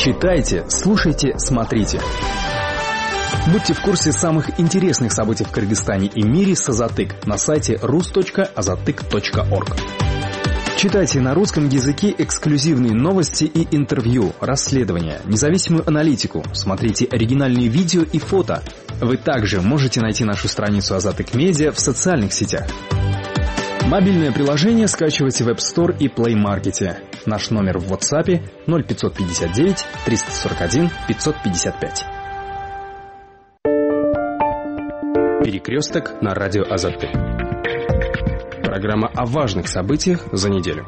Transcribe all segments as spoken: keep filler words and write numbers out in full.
Читайте, слушайте, смотрите. Будьте в курсе самых интересных событий в Кыргызстане и мире с Азатык на сайте рус точка азатык точка орг. Читайте на русском языке эксклюзивные новости и интервью, расследования, независимую аналитику, смотрите оригинальные видео и фото. Вы также можете найти нашу страницу Азатык Медиа в социальных сетях. Мобильное приложение скачивайте в App Store и Play Market. Наш номер в WhatsApp ноль пятьсот пятьдесят девять триста сорок один пятьсот пятьдесят пять. Перекресток на радио Азатык. Программа о важных событиях за неделю.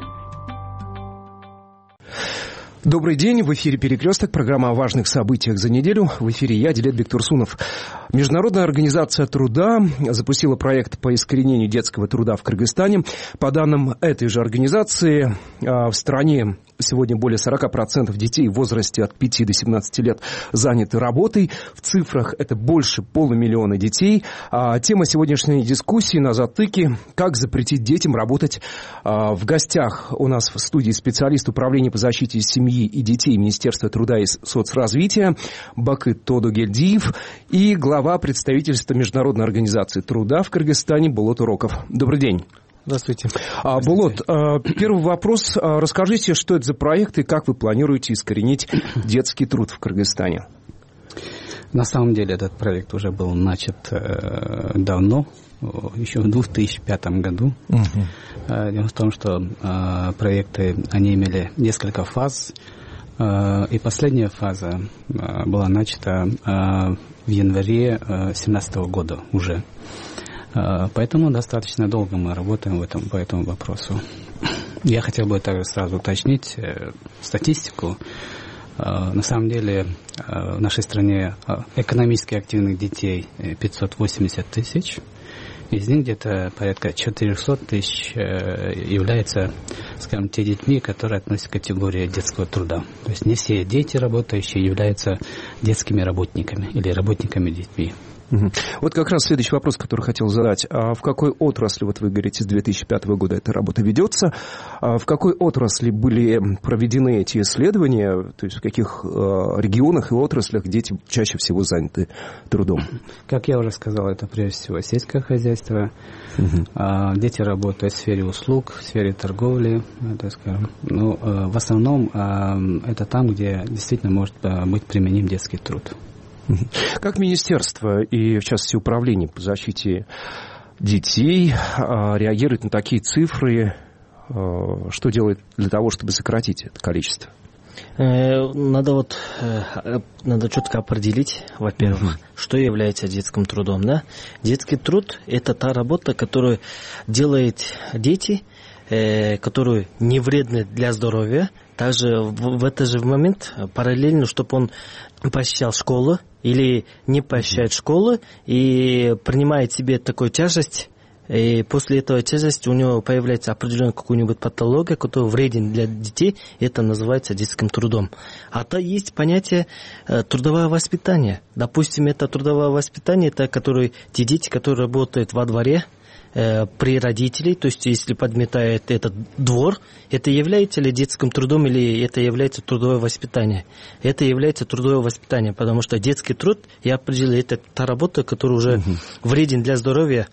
Добрый день, в эфире «Перекресток», программа о важных событиях за неделю. В эфире я, Дилет Бектурсунов. Международная организация труда запустила проект по искоренению детского труда в Кыргызстане. По данным этой же организации, в стране сегодня более сорок процентов детей в возрасте от пяти до семнадцати лет заняты работой. В цифрах это больше полумиллиона детей. Тема сегодняшней дискуссии на Азатыке – как запретить детям работать. В гостях у нас в студии специалист управления по защите семьи и детей Министерства труда и соцразвития Бакыт Тодогельдиев и глава представительства Международной организации труда в Кыргызстане Булат Уроков. Добрый день. Здравствуйте. А, Булат, первый вопрос. Расскажите, что это за проект и как вы планируете искоренить детский труд в Кыргызстане? На самом деле этот проект уже был начат э, давно, еще в две тысячи пятом году. Uh-huh. Дело в том, что э, проекты, они имели несколько фаз, э, и последняя фаза э, была начата э, в январе две тысячи семнадцатого года уже. Э, поэтому достаточно долго мы работаем в этом, по этому вопросу. Я хотел бы также сразу уточнить э, статистику. На самом деле в нашей стране экономически активных детей пятьсот восемьдесят тысяч. Из них где-то порядка четыреста тысяч являются, скажем, те детьми, которые относятся к категории детского труда. То есть не все дети, работающие, являются детскими работниками или работниками детьми. Угу. Вот как раз следующий вопрос, который хотел задать. А в какой отрасли, вот вы говорите, с две тысячи пятого года эта работа ведется, а в какой отрасли были проведены эти исследования, то есть в каких а, регионах и отраслях дети чаще всего заняты трудом? Как я уже сказал, это прежде всего сельское хозяйство. Угу. А, дети работают в сфере услуг, в сфере торговли, так скажем. Ну, а, в основном а, это там, где действительно может а, быть применим детский труд. Как министерство и, в частности, управление по защите детей реагирует на такие цифры? Что делает для того, чтобы сократить это количество? Надо вот надо четко определить, во-первых, mm-hmm. что является детским трудом. Да? Детский труд – это та работа, которую делают дети, которые не вредны для здоровья. Также в, в этот же момент параллельно, чтобы он посещал школу или не посещает школу и принимает себе такую тяжесть, и после этого тяжести у него появляется определенная какая-нибудь патология, которая вреден для детей, это называется детским трудом. А то есть понятие э, трудовое воспитание. Допустим, это трудовое воспитание, это которые, те дети, которые работают во дворе, при родителей, то есть если подметает этот двор, это является ли детским трудом или это является трудовое воспитание? Это является трудовое воспитание, потому что детский труд, я определил, это та работа, которая уже угу. вреден для здоровья.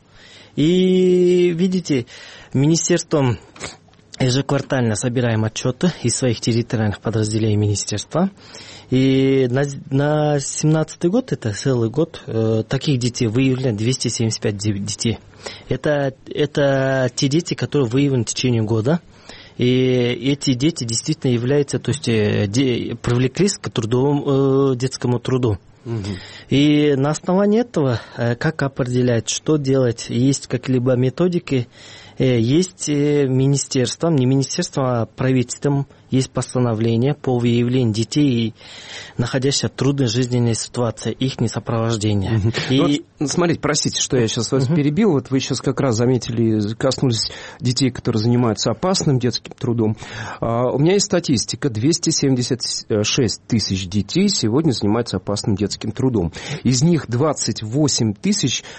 И видите, министерством ежеквартально собираем отчеты из своих территориальных подразделений министерства. И на, на семнадцатый год, это целый год, э, таких детей выявлено двести семьдесят пять детей. Это, это те дети, которые выявлены в течение года. И эти дети действительно являются, то есть э, де, привлеклись к трудовому, э, детскому труду. Угу. И на основании этого, э, как определять, что делать, есть какие-либо методики, э, есть э, министерством, не министерством, а правительством, есть постановление по выявлению детей, находящихся в трудной жизненной ситуации, их несопровождения. Uh-huh. И... Вот, смотрите, простите, что я сейчас вас uh-huh. перебил. Вот вы сейчас как раз заметили, коснулись детей, которые занимаются опасным детским трудом. Uh, у меня есть статистика. двести семьдесят шесть тысяч детей сегодня занимаются опасным детским трудом. Из них двадцать восемь тысяч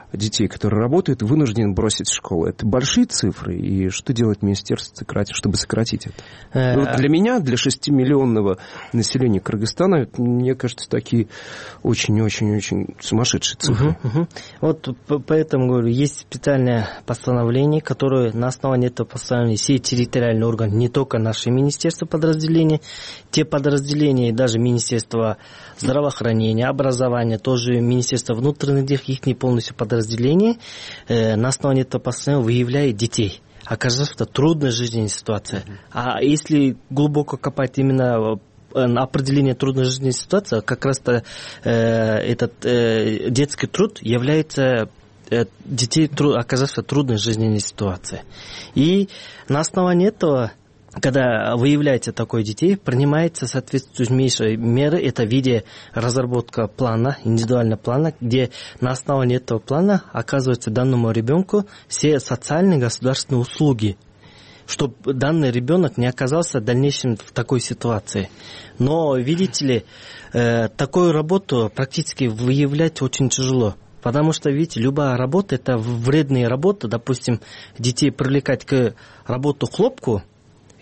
детей, которые работают, вынуждены бросить школу. Это большие цифры, и что делает министерство, чтобы сократить это? Ну, вот для меня, для шестимиллионного населения Кыргызстана, мне кажется, такие очень-очень-очень сумасшедшие цифры. Угу, угу. Вот поэтому, говорю, есть специальное постановление, которое на основании этого постановления все территориальные органы, не только наши министерства подразделения, те подразделения, даже Министерство здравоохранения, образования, тоже Министерство внутренних дел, их не полностью подразделения, э, на основании этого постановления выявляет детей. Оказывается, это трудная жизненная ситуация. А если глубоко копать именно определение трудной жизненной ситуации, как раз-то э, этот э, детский труд является э, детей труд, оказывается трудной жизненной ситуацией. И на основании этого, когда выявляете такое детей, принимается соответствующие меры, это в виде разработка плана, индивидуального плана, где на основании этого плана оказывается данному ребенку все социальные государственные услуги, чтобы данный ребенок не оказался в дальнейшем в такой ситуации. Но, видите ли, э, такую работу практически выявлять очень тяжело. Потому что, видите, любая работа – это вредная работа. Допустим, детей привлекать к работу хлопку –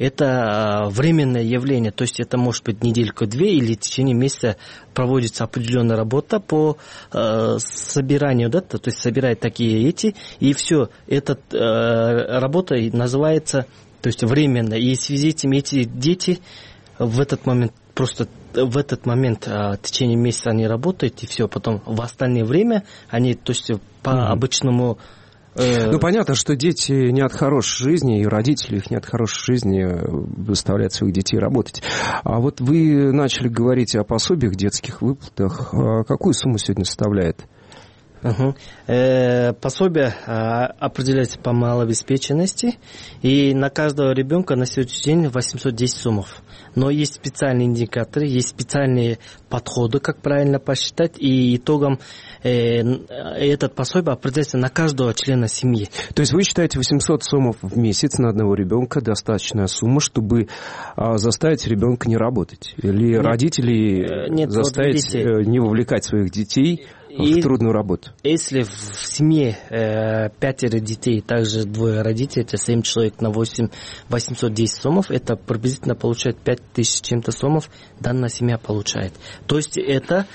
это временное явление. То есть это может быть недельку-две или в течение месяца проводится определенная работа по э, собиранию, да, то есть собирать такие эти, и все. Эта э, работа называется, то есть временно. И в связи с этим эти дети в этот момент просто в этот момент в течение месяца они работают, и все. Потом в остальное время они, то есть по mm-hmm. обычному... Ну, понятно, что дети не от хорошей жизни, и родители их не от хорошей жизни заставляют своих детей работать. А вот вы начали говорить о пособиях, детских выплатах. Какую сумму сегодня составляет? Угу. Э, пособие э, определяется по малообеспеченности, и на каждого ребенка на сегодняшний день восемьсот десять сомов. Но есть специальные индикаторы, есть специальные подходы, как правильно посчитать, и итогом э, этот пособие определяется на каждого члена семьи. То есть вы считаете восемьсот сомов в месяц на одного ребенка достаточная сумма, чтобы а, заставить ребенка не работать? Или нет, родителей нет, заставить вот не вовлекать своих детей в трудную работу? Если в семье э, пятеро детей, также двое родителей, это семь человек на восемь, восемьсот десять сомов, это приблизительно получает пять тысяч чем-то сомов, данная семья получает. То есть это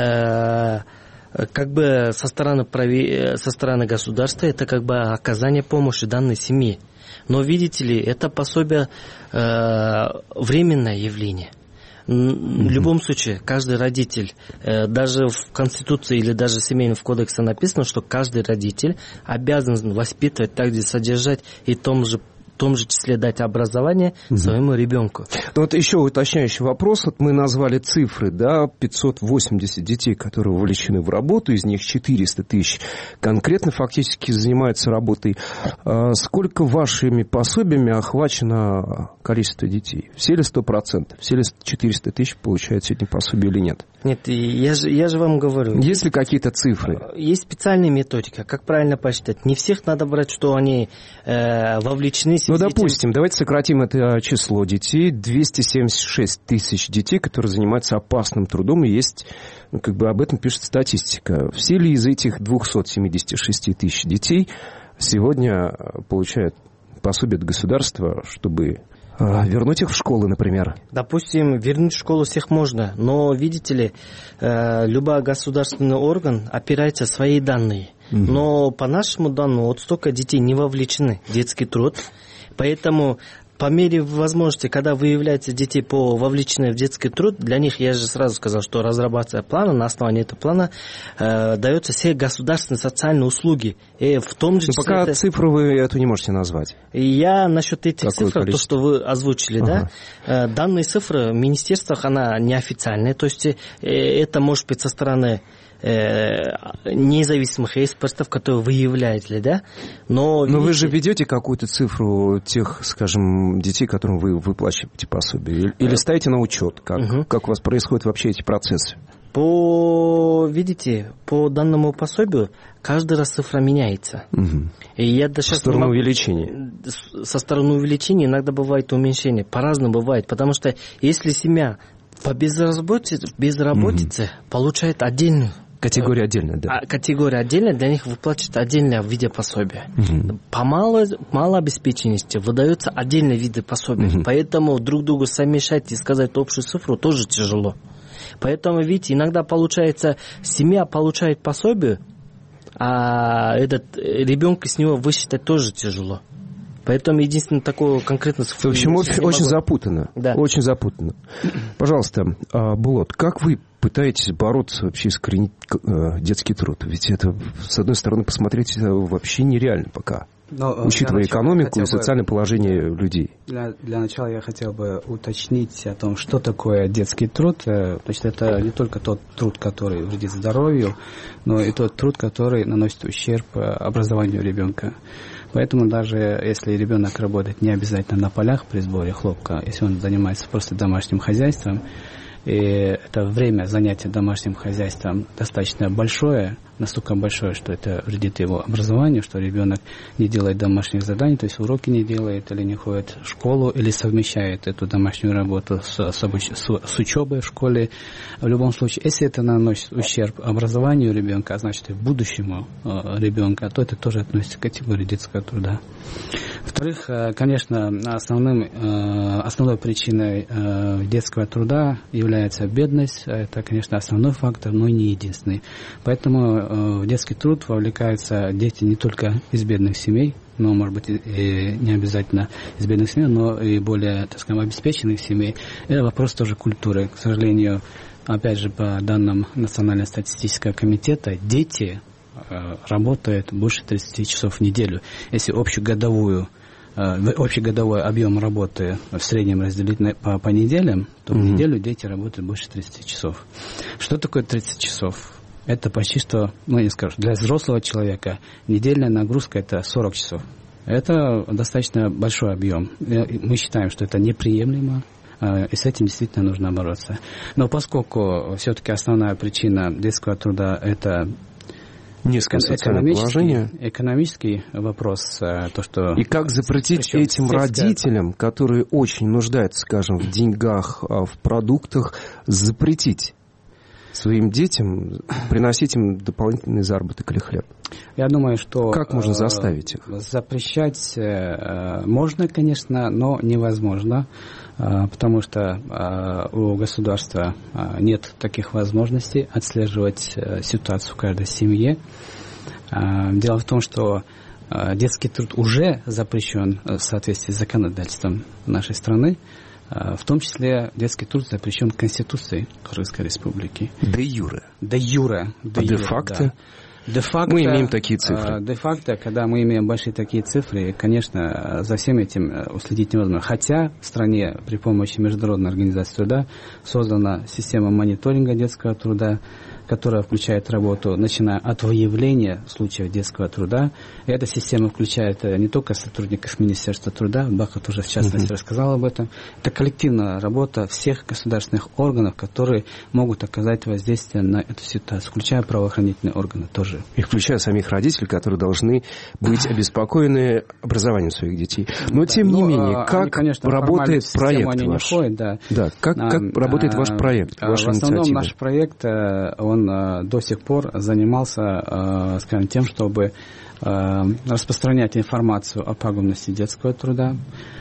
э, как бы со стороны, прави, со стороны государства, это как бы оказание помощи данной семье. Но видите ли, это пособие э, временное явление. В любом случае, каждый родитель, даже в Конституции или даже в Семейном кодексе написано, что каждый родитель обязан воспитывать, также содержать и в том же в том же числе дать образование угу. своему ребенку. Ну, вот еще уточняющий вопрос. Вот мы назвали цифры, да, пятьсот восемьдесят детей, которые вовлечены в работу, из них четыреста тысяч конкретно фактически занимаются работой. А сколько вашими пособиями охвачено количество детей? Все ли сто процентов? Все ли четыреста тысяч получают сегодня пособие или нет? Нет, я же, я же вам говорю. Есть ли какие-то цифры? Есть специальная методика, как правильно посчитать. Не всех надо брать, что они э, вовлечены. Ну, допустим, давайте сократим это число детей. двести семьдесят шесть тысяч детей, которые занимаются опасным трудом, и есть, ну, как бы об этом пишет статистика. Все ли из этих двухсот семидесяти шести тысяч детей сегодня получают пособие от государства, чтобы вернуть их в школы, например? Допустим, вернуть в школу всех можно, но, видите ли, любой государственный орган опирается на свои данные. Mm-hmm. Но по нашему данному вот столько детей не вовлечены в детский труд, поэтому по мере возможности, когда выявляются детей по вовлеченные в детский труд, для них, я же сразу сказал, что разрабатывается план, на основании этого плана э, даются все государственные социальные услуги. И в том же числе... Пока это... цифру вы эту не можете назвать. И я насчет этих Какое цифр, количество? То, что вы озвучили, ага. да, э, данные цифры в министерствах, она неофициальная, то есть э, это может быть со стороны независимых экспертов, которые выявляете, да? Но, Но видите, вы же ведете какую-то цифру тех, скажем, детей, которым вы выплачиваете пособие? Или ставите на учет? Как, угу. как у вас происходят вообще эти процессы? По, видите, по данному пособию каждый раз цифра меняется. Угу. И я до со стороны могу... увеличения? Со стороны увеличения иногда бывает уменьшение. По-разному бывает. Потому что если семья по безработице, безработице угу. получает отдельную Категория отдельная, да. А категория отдельная, для них выплачивается отдельное в виде пособия. Угу. По мало, малообеспеченности выдаются отдельные виды пособий. Угу. Поэтому друг другу совмещать и сказать общую цифру тоже тяжело. Поэтому, видите, иногда получается, семья получает пособие, а этот ребенка с него высчитать тоже тяжело. Поэтому единственное такое конкретно... В общем, очень, очень запутанно. Да. Очень запутанно. Пожалуйста, Булат, как вы пытаетесь бороться вообще искоренить детский труд? Ведь это, с одной стороны, посмотреть, это вообще нереально пока. Но, учитывая экономику и социальное бы, положение людей. Для, для начала я хотел бы уточнить о том, что такое детский труд. Значит, это не только тот труд, который вредит здоровью, но и тот труд, который наносит ущерб образованию ребенка. Поэтому даже если ребенок работает не обязательно на полях при сборе хлопка, если он занимается просто домашним хозяйством, и это время занятия домашним хозяйством достаточно большое, настолько большое, что это вредит его образованию, что ребенок не делает домашних заданий, то есть уроки не делает, или не ходит в школу, или совмещает эту домашнюю работу с, с, обуч... с, с учебой в школе. В любом случае, если это наносит ущерб образованию ребенка, а значит и будущему э, ребенка, то это тоже относится к категории детского труда. Во-вторых, э, конечно, основным, э, основной причиной э, детского труда является бедность. Это, конечно, основной фактор, но не единственный. Поэтому в детский труд вовлекаются дети не только из бедных семей, но, может быть, и не обязательно из бедных семей, но и более, так скажем, обеспеченных семей. Это вопрос тоже культуры. К сожалению, опять же, по данным Национального статистического комитета, дети работают больше тридцати часов в неделю. Если общегодовую общегодовой объем работы в среднем разделить на, по, по неделям, то mm-hmm. в неделю дети работают больше тридцати часов. Что такое тридцать часов? Это почти что, ну, не скажу, для взрослого человека недельная нагрузка – это сорок часов. Это достаточно большой объем. Мы считаем, что это неприемлемо, и с этим действительно нужно бороться. Но поскольку все-таки основная причина детского труда – это низкое социальное положение, экономический вопрос, то, что... И как запретить этим сельское... родителям, которые очень нуждаются, скажем, в деньгах, в продуктах, запретить своим детям приносить им дополнительный заработок или хлеб? Я думаю, что... Как можно заставить их? Запрещать можно, конечно, но невозможно, потому что у государства нет таких возможностей отслеживать ситуацию в каждой семье. Дело в том, что детский труд уже запрещен в соответствии с законодательством нашей страны. В том числе детский труд запрещен Конституцией Кыргызской Республики. Де юре. Де юре. А де факто? Де-факто, мы имеем такие цифры. Де-факто, когда мы имеем большие такие цифры, конечно, за всем этим уследить невозможно. Хотя в стране при помощи Международной организации труда создана система мониторинга детского труда, которая включает работу, начиная от выявления случаев детского труда. И эта система включает не только сотрудников Министерства труда, Бахат уже в частности uh-huh. рассказал об этом. Это коллективная работа всех государственных органов, которые могут оказать воздействие на эту ситуацию, включая правоохранительные органы тоже. И включая самих родителей, которые должны быть обеспокоены образованием своих детей. Но, да, тем не ну, менее, как они, конечно, работает проект ваш? Входят, да. Да, как, как а, работает а, ваш проект, а, ваша в основном инициатива? Наш проект, он до сих пор занимался, скажем, тем, чтобы распространять информацию о пагубности детского труда.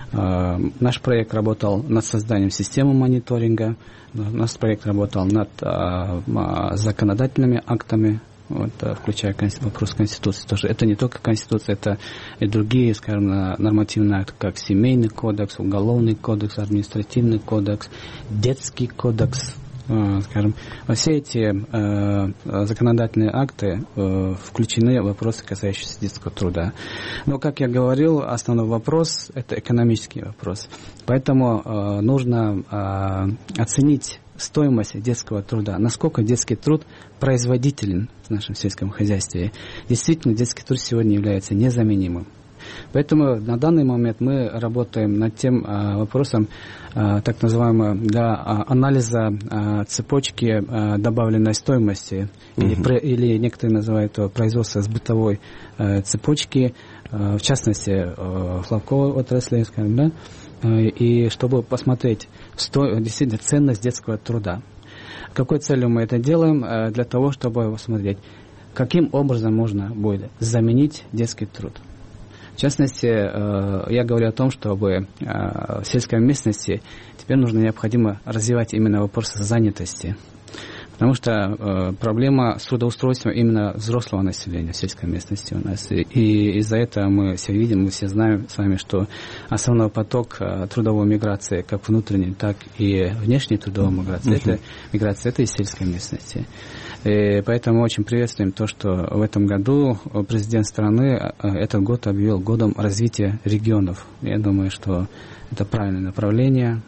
Наш проект работал над созданием системы мониторинга, наш проект работал над законодательными актами, вот, включая вопрос Конституции тоже. Это не только Конституция, это и другие, скажем, нормативные акты, как Семейный кодекс, Уголовный кодекс, Административный кодекс, Детский кодекс. Скажем, во все эти э, законодательные акты э, включены вопросы, касающиеся детского труда. Но, как я говорил, основной вопрос – это экономический вопрос. Поэтому э, нужно э, оценить стоимость детского труда, насколько детский труд производителен в нашем сельском хозяйстве. Действительно, детский труд сегодня является незаменимым. Поэтому на данный момент мы работаем над тем а, вопросом, а, так называемого, для а, анализа а, цепочки а, добавленной стоимости, uh-huh. или, про, или некоторые называют его производство с бытовой а, цепочки, а, в частности, а, хлопковой отрасли, скажем, да, а, и чтобы посмотреть сто, действительно ценность детского труда. Какой целью мы это делаем? Для того, чтобы посмотреть, каким образом можно будет заменить детский труд. В частности, я говорю о том, чтобы в сельской местности теперь нужно необходимо развивать именно вопросы занятости. Потому что э, проблема с трудоустройством именно взрослого населения в сельской местности у нас. И, и из-за этого мы все видим, мы все знаем с вами, что основной поток э, трудовой миграции, как внутренней, так и внешней трудовой миграции, uh-huh. это миграция, это из сельской местности. И поэтому очень приветствуем то, что в этом году президент страны э, этот год объявил годом развития регионов. Я думаю, что это правильное направление,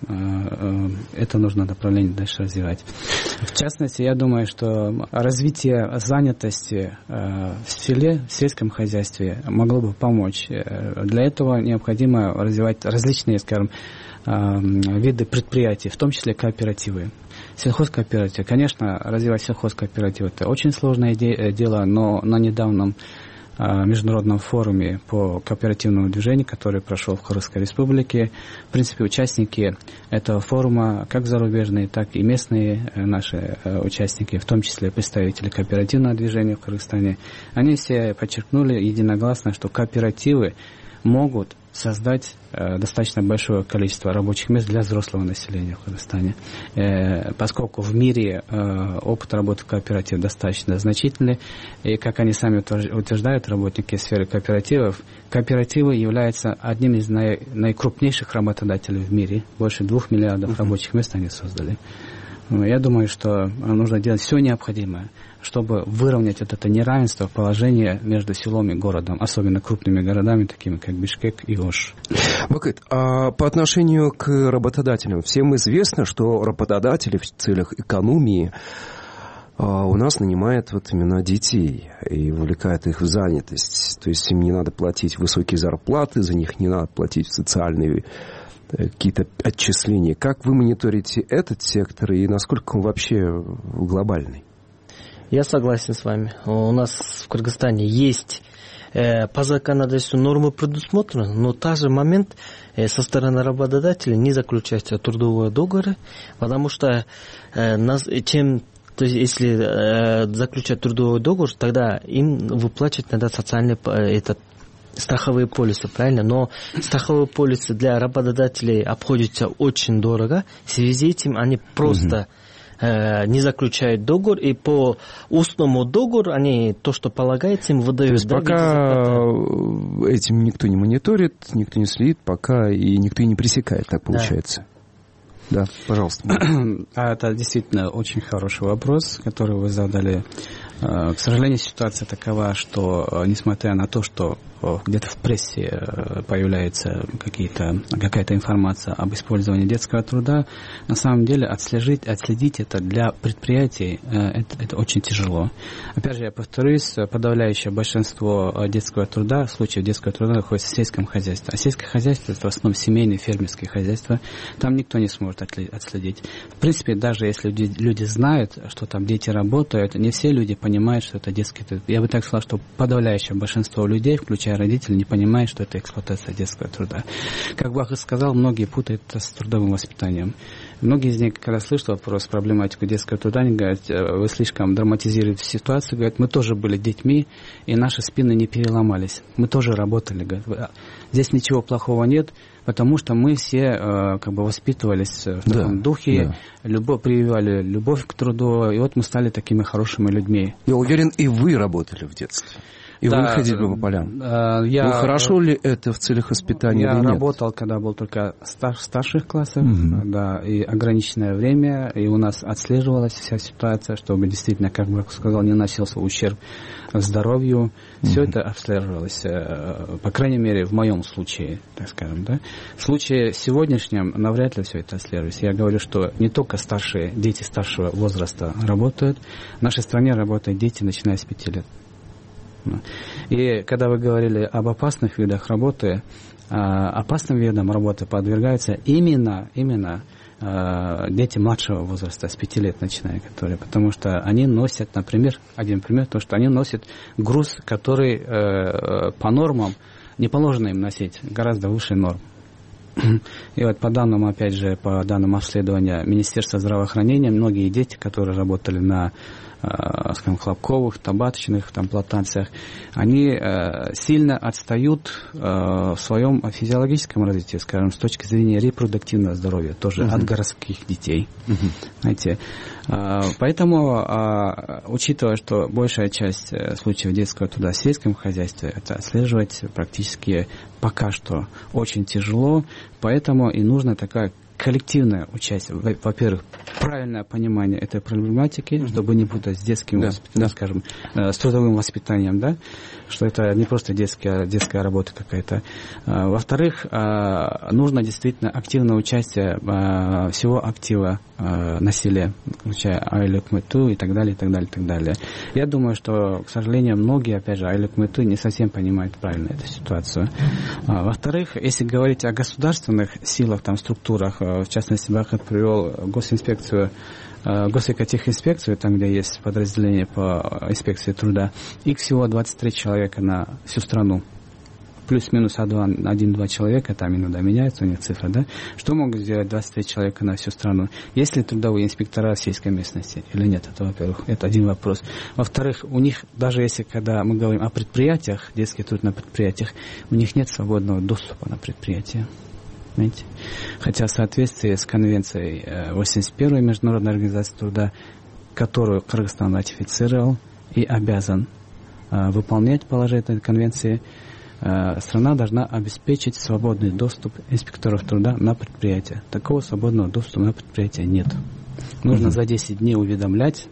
это нужно направление дальше развивать. В частности, я думаю, что развитие занятости в селе, в сельском хозяйстве могло бы помочь. Для этого необходимо развивать различные, скажем, виды предприятий, в том числе кооперативы. Сельхозкооператив. Конечно, развивать сельхозкооператив – это очень сложное дело, но на недавнем международном форуме по кооперативному движению, который прошел в Кыргызской республике. В принципе, участники этого форума, как зарубежные, так и местные наши участники, в том числе представители кооперативного движения в Кыргызстане, они все подчеркнули единогласно, что кооперативы могут создать э, достаточно большое количество рабочих мест для взрослого населения в Кыргызстане. Э, поскольку в мире э, опыт работы кооперативов достаточно значительный, и, как они сами утверждают, работники сферы кооперативов, кооперативы являются одним из наи, наикрупнейших работодателей в мире. Больше двух миллиардов uh-huh. рабочих мест они создали. Я думаю, что нужно делать все необходимое, чтобы выровнять вот это неравенство положения между селом и городом, особенно крупными городами, такими как Бишкек и Ош. Бакыт, а по отношению к работодателям, всем известно, что работодатели в целях экономии у нас нанимают вот именно детей и вовлекают их в занятость. То есть им не надо платить высокие зарплаты, за них не надо платить социальные какие-то отчисления. Как вы мониторите этот сектор и насколько он вообще глобальный? Я согласен с вами. У нас в Кыргызстане есть э, по законодательству нормы предусмотрены, но в тот же момент э, со стороны работодателя не заключаются трудовые договоры, потому что э, нас, чем, то есть, если э, заключать трудовой договор, тогда им выплачивать надо социальный э, этот страховые полисы, правильно? Но страховые полисы для работодателей обходятся очень дорого. В связи с этим они просто угу. э, не заключают договор, и по устному договору они то, что полагается, им выдают. То есть да, пока этим никто не мониторит, никто не следит, пока и никто и не пресекает, так получается. Да, да, пожалуйста. Это действительно очень хороший вопрос, который вы задали. К сожалению, ситуация такова, что несмотря на то, что где-то в прессе появляется какие-то, какая-то информация об использовании детского труда, на самом деле отслежить, отследить это для предприятий это, это очень тяжело. Опять же, я повторюсь, подавляющее большинство детского труда, случаев детского труда находится в сельском хозяйстве. А сельское хозяйство – это в основном семейные фермерские хозяйства. Там никто не сможет отследить. В принципе, даже если люди знают, что там дети работают, не все люди понимают, что это детский труд. Я бы так сказал, что подавляющее большинство людей, включая родители, не понимают, что это эксплуатация детского труда. Как Бахыт сказал, многие путают это с трудовым воспитанием. Многие из них, когда слышат вопрос, проблематику детского труда, они говорят, вы слишком драматизируете ситуацию, говорят, мы тоже были детьми, и наши спины не переломались. Мы тоже работали. Говорят, здесь ничего плохого нет, потому что мы все как бы воспитывались в таком да, духе, да. Любовь, прививали любовь к труду, и вот мы стали такими хорошими людьми. Я уверен, и вы работали в детстве. И да, вы ходили по полям. Э, я, ну, хорошо ли это в целях воспитания я или нет? Я работал, когда был только стар, старших классов, mm-hmm. да, и ограниченное время, и у нас отслеживалась вся ситуация, чтобы действительно, как бы сказал, не наносился ущерб здоровью. Mm-hmm. Все это отслеживалось, по крайней мере, в моем случае, так скажем. Да? В случае сегодняшнем навряд ли все это отслеживается. Я говорю, что не только старшие, дети старшего возраста работают. В нашей стране работают дети, начиная с пяти лет. И когда вы говорили об опасных видах работы, опасным видам работы подвергаются именно, именно дети младшего возраста, с пяти лет начиная, которые, потому что они носят, например, один пример, то, что они носят груз, который по нормам не положено им носить, гораздо выше норм. И вот по данным, опять же, по данным обследования Министерства здравоохранения, многие дети, которые работали на, скажем, хлопковых, табачных там, плантациях, они сильно отстают в своем физиологическом развитии, скажем, с точки зрения репродуктивного здоровья, тоже uh-huh. от городских детей. Uh-huh. Знаете, поэтому, учитывая, что большая часть случаев детского труда в сельском хозяйстве, это отслеживать практически пока что очень тяжело, поэтому и нужна такая коллективное участие. Во-первых, правильное понимание этой проблематики, mm-hmm. чтобы не путать с детским, да, воспитанием, да. скажем, с трудовым воспитанием, да, что это не просто детская, детская работа какая-то. Во-вторых, нужно действительно активное участие всего актива на селе, включая Айлык Мыту и так далее, и так далее, и так далее. Я думаю, что, к сожалению, многие, опять же, Айлык Мыту не совсем понимают правильно эту ситуацию. Во-вторых, если говорить о государственных силах, там, структурах, в частности, Бахат привел госинспекцию, госэкотехинспекцию, там, где есть подразделение по инспекции труда, их всего двадцать три человека на всю страну. Плюс-минус один-два человека, там иногда меняется у них цифра, да? Что могут сделать двадцать три человека на всю страну? Есть ли трудовые инспектора в сельской местности или нет? Это, во-первых, это один вопрос. Во-вторых, у них, даже если, когда мы говорим о предприятиях, детский труд на предприятиях, у них нет свободного доступа на предприятие. Понимаете? Хотя в соответствии с конвенцией восемьдесят первой Международной организации труда, которую Кыргызстан ратифицировал и обязан выполнять положение этой конвенции, страна должна обеспечить свободный доступ инспекторов труда на предприятие. Такого свободного доступа на предприятие нет. Нужно mm-hmm. за десять дней уведомлять,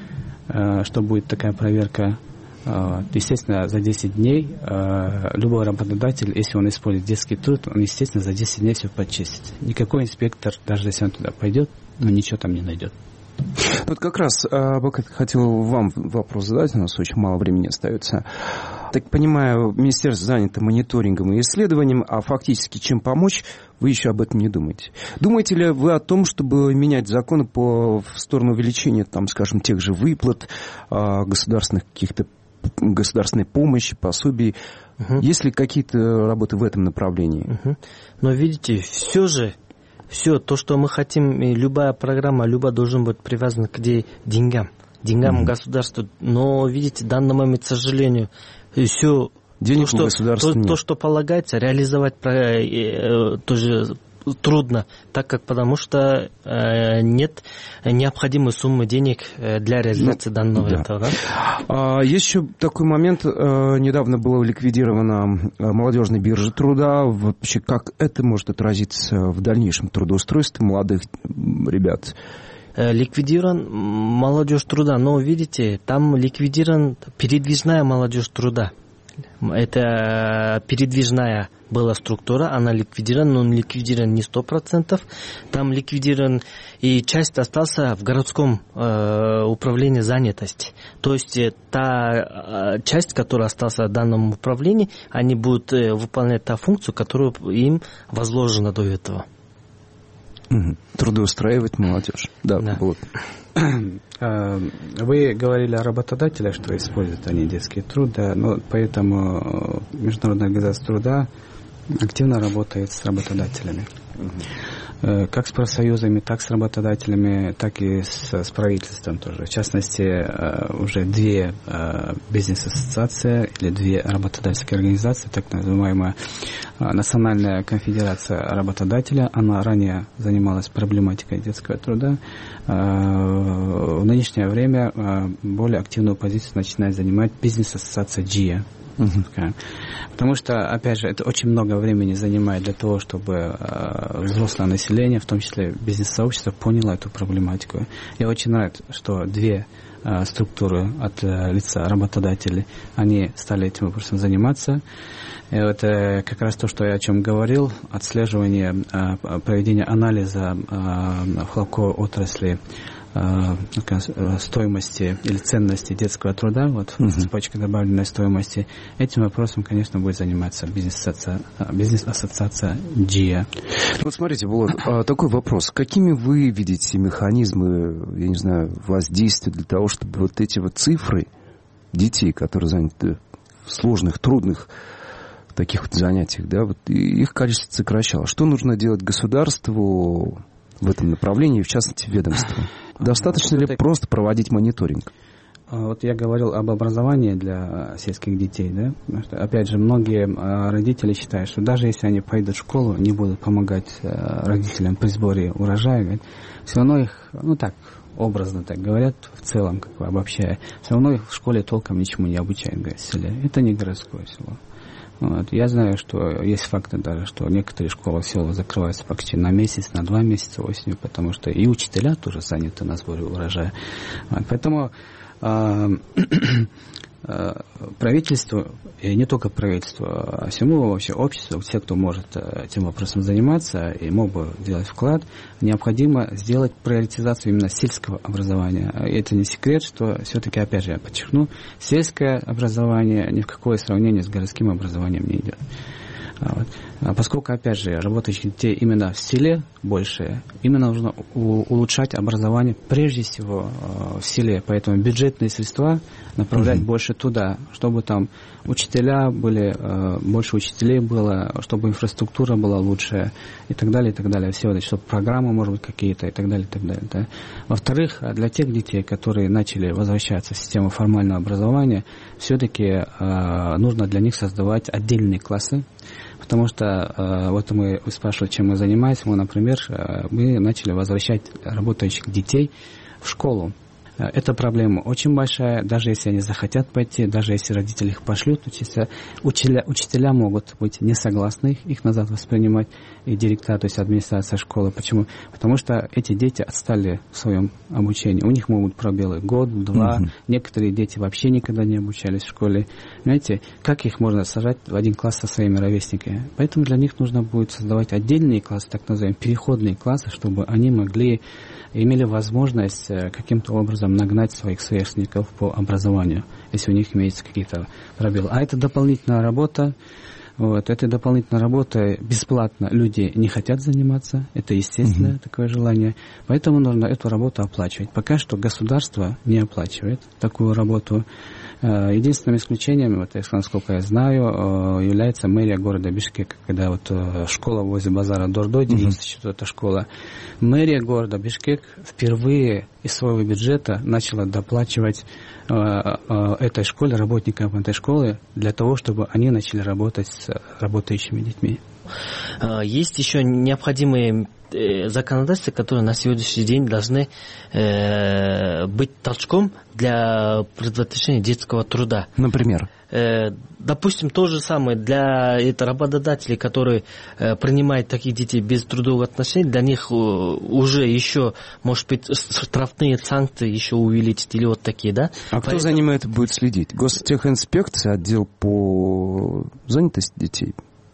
что будет такая проверка. Естественно, за десять дней любой работодатель, если он использует детский труд, он, естественно, за десять дней все почистит. Никакой инспектор, даже если он туда пойдет, ну, ничего там не найдет. Вот как раз Бакат хотел вам вопрос задать, у нас очень мало времени остается. Так понимаю, министерство занято мониторингом и исследованием, а фактически чем помочь, вы еще об этом не думаете. Думаете ли вы о том, чтобы менять законы по, в сторону увеличения, там, скажем, тех же выплат, государственных каких-то государственной помощи, пособий? Угу. Есть ли какие-то работы в этом направлении? Угу. Но видите, все же все то, что мы хотим, любая программа, любая должна быть привязана к деньгам, деньгам mm-hmm. государства. Но, видите, в данный момент, к сожалению, все денег то, у что, то, то, что полагается, реализовать э, тоже трудно, так как потому что э, нет необходимой суммы денег для реализации ну, данного да. этого. Да? А, есть еще такой момент. Недавно была ликвидирована молодежная биржа труда. Вообще, как это может отразиться в дальнейшем трудоустройстве молодых ребят? Ликвидирован молодежь труда, но видите, там ликвидирован передвижная молодежь труда. Это передвижная была структура, она ликвидирована, но ликвидирована не сто процентов. Там ликвидирован и часть осталась в городском э, управлении занятости. То есть та э, часть, которая осталась в данном управлении, они будут э, выполнять ту функцию, которую им возложена до этого. Угу. Трудоустраивать молодежь. Да, да. Вот. Вы говорили о работодателях, что используют они детский труд, да, но поэтому Международная организация труда активно работает с работодателями. Uh-huh. Как с профсоюзами, так с работодателями, так и с, с правительством тоже. В частности, уже две бизнес-ассоциации или две работодательские организации, так называемая Национальная конфедерация работодателя, она ранее занималась проблематикой детского труда. В нынешнее время более активную позицию начинает занимать бизнес-ассоциация джи и. Uh-huh. Потому что, опять же, это очень много времени занимает для того, чтобы э, взрослое население, в том числе бизнес-сообщество, поняло эту проблематику. Я очень рад, что две э, структуры от э, лица работодателей, они стали этим вопросом заниматься. И это как раз то, что я о чем говорил, отслеживание, э, проведение анализа э, хлопковой отрасли, стоимости или ценности детского труда, вот uh-huh. цепочка добавленной стоимости. Этим вопросом, конечно, будет заниматься бизнес-ассоциация, бизнес-ассоциация джи и. Вот смотрите, Булат, такой вопрос. Какими вы видите механизмы, я не знаю, воздействия для того, чтобы вот эти вот цифры детей, которые заняты в сложных, трудных таких вот занятиях, да, вот их количество сокращалось. Что нужно делать государству в этом направлении, в частности, ведомству? Достаточно ли просто проводить мониторинг? Вот я говорил об образовании для сельских детей, да? Потому что, опять же, многие родители считают, что даже если они пойдут в школу, не будут помогать родителям при сборе урожая, все равно их, ну так, образно так говорят, в целом, как бы обобщая, все равно их в школе толком ничему не обучают, говорят, в селе. Это не городское село. Вот. Я знаю, что есть факты даже, что некоторые школы в селах закрываются почти на месяц, на два месяца осенью, потому что и учителя тоже заняты на сборе урожая. Вот. Поэтому правительству, и не только правительству, а всему вообще обществу, все, кто может этим вопросом заниматься и мог бы делать вклад, необходимо сделать приоритизацию именно сельского образования. И это не секрет, что все-таки, опять же, я подчеркну, сельское образование ни в какое сравнение с городским образованием не идет. Вот. А поскольку, опять же, работающих детей именно в селе больше, именно нужно у- улучшать образование прежде всего э, в селе. Поэтому бюджетные средства направлять mm-hmm. больше туда, чтобы там учителя были, э, больше учителей было, чтобы инфраструктура была лучшая и так далее, и так далее. Все это, чтобы программы, может быть, какие-то и так далее, и так далее. Да. Во-вторых, для тех детей, которые начали возвращаться в систему формального образования, все-таки э, нужно для них создавать отдельные классы. Потому что, э, вот мы, вы спрашивали, чем мы занимаемся. Мы, например, э, мы начали возвращать работающих детей в школу. Э, эта проблема очень большая, даже если они захотят пойти, даже если родители их пошлют учиться. Учителя, учителя могут быть не согласны их, их назад воспринимать, и директора, то есть администрация школы. Почему? Потому что эти дети отстали в своем обучении. У них могут пробелы год, два. Mm-hmm. Некоторые дети вообще никогда не обучались в школе. Понимаете, как их можно сажать в один класс со своими ровесниками? Поэтому для них нужно будет создавать отдельные классы, так называемые переходные классы, чтобы они могли, имели возможность каким-то образом нагнать своих сверстников по образованию, если у них имеются какие-то пробелы. А это дополнительная работа. Вот, этой дополнительной работой бесплатно люди не хотят заниматься. Это естественное mm-hmm. такое желание. Поэтому нужно эту работу оплачивать. Пока что государство не оплачивает такую работу. Единственным исключением, вот, насколько я знаю, является мэрия города Бишкек, когда вот школа возле базара Дордой, девяносто четвёртая школа. Мэрия города Бишкек впервые из своего бюджета начала доплачивать э, э, этой школе, работникам этой школы, для того, чтобы они начали работать с работающими детьми. Есть еще необходимые законодательства, которые на сегодняшний день должны э, быть толчком для предотвращения детского труда. Например? Э, допустим, то же самое для это, работодателей, которые э, принимают таких детей без трудовых отношений, для них э, уже еще, может быть, штрафные санкции еще увеличить или вот такие, да? А Поэтому... кто за ними это будет следить? Гостехинспекция, отдел по занятости детей?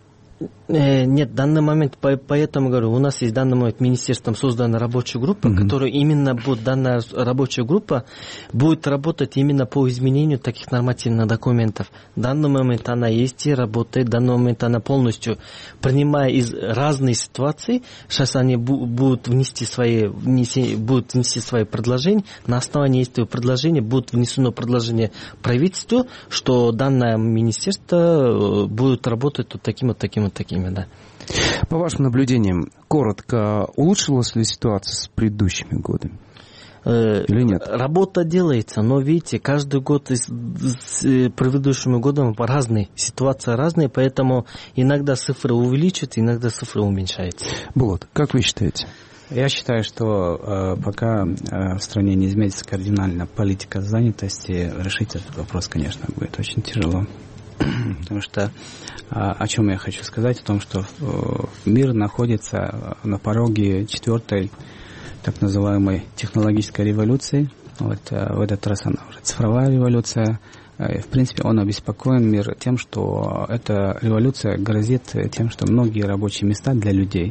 Нет, в данный момент, поэтому говорю, у нас есть в данный момент министерством создана рабочая группа, mm-hmm. которая именно будет, данная рабочая группа будет работать именно по изменению таких нормативных документов. В данный момент она есть и работает, в данный момент она полностью, принимая из разных ситуаций, сейчас они будут внести свои, внести, будут внести свои предложения, на основании этого предложения будет внесено предложение правительству, что данное министерство будет работать вот таким вот таким вот такими, да. По вашим наблюдениям, коротко, улучшилась ли ситуация с предыдущими годами? Или нет? Работа делается, но видите, каждый год с предыдущими годами разные, ситуация разная, поэтому иногда цифры увеличиваются, иногда цифры уменьшаются. Булат, как вы считаете? Я считаю, что э, пока э, в стране не изменится кардинально политика занятости, решить этот вопрос, конечно, будет очень тяжело. Потому что о чем я хочу сказать? О том, что мир находится на пороге четвертой так называемой технологической революции. Вот, в этот раз она уже цифровая революция. В принципе, он обеспокоен мир тем, что эта революция грозит тем, что многие рабочие места для людей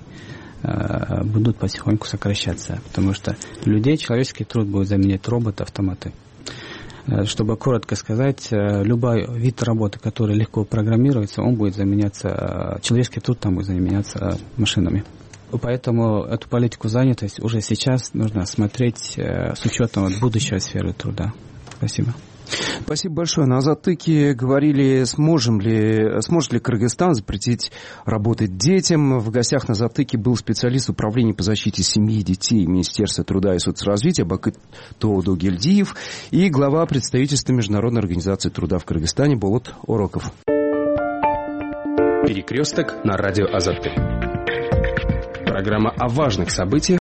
будут потихоньку сокращаться. Потому что людей человеческий труд будет заменять роботы, автоматы. Чтобы коротко сказать, любой вид работы, который легко программируется, он будет заменяться, человеческий труд там будет заменяться машинами. Поэтому эту политику занятости уже сейчас нужно смотреть с учетом будущей сферы труда. Спасибо. Спасибо большое. На Азаттыке говорили, сможем ли, сможет ли Кыргызстан запретить работать детям. В гостях на Азаттыке был специалист управления по защите семьи и детей Министерства труда и соцразвития Бакыт Тоодогельдиев и глава представительства Международной организации труда в Кыргызстане Болот Ороков. Перекресток на радио Азаттык. Программа о важных событиях